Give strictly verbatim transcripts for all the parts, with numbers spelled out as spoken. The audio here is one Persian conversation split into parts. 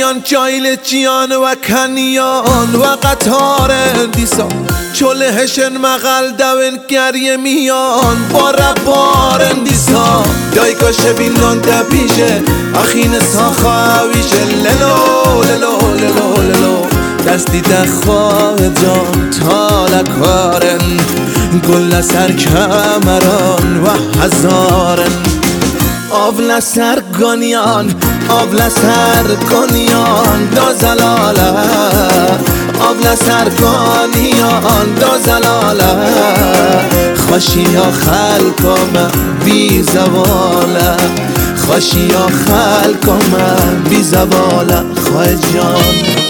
میان جایل جیان و کنیان و قطار دیسا چله هشن مغل دوین گریه میان با ربار دیسا دایگا شبینان دبیشه اخین ساخاویشه للو للو للو للو دستی دخواه جان تالکارن گل سر کمران و هزارن آبل سر گانیان آبل سر گانیان دو زلاله آبل سر گانیان دو زلاله خوشی یا خلقم بی زواله خوشی یا خلقم بی زواله خواه جان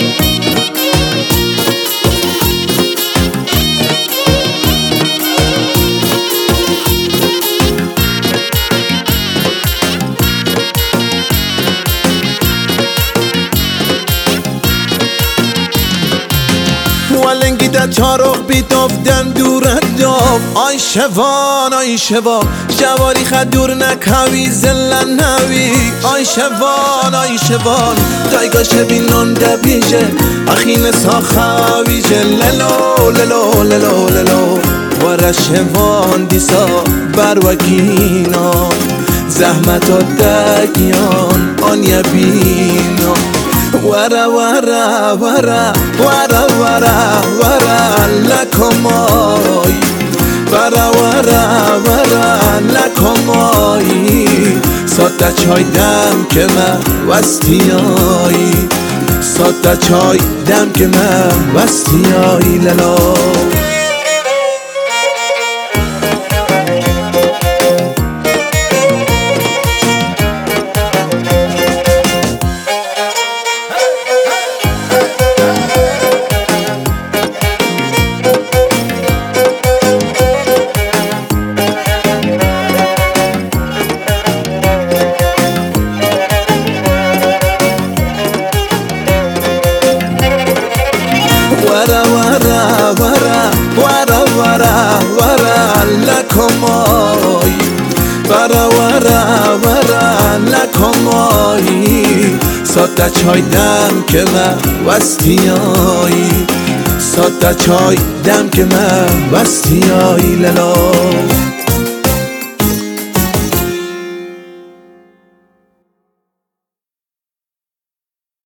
ولنگی ده چارخ بیتافتن دورت داف آی شوان آی شوان شواری خدور نکوی زلن نوی آی شوان آی شوان دایگا شبینان دبیشه اخین ساخاویشه للو للو للو للو ور شوان دیسا بروکینا زحمت و دگیان آن یبینا ورا ورا ورا ورا ورا ورا لکمای ورا ورا ورا لکمای ساده چای دم که من وستیایی ساده چای دم که من وستیایی للا ورا ورا ورا ورا ورا ورا لکمای ورا ورا ورا لکمای ساده چای دم که من وستیایی ساده چای دم که من وستیایی للا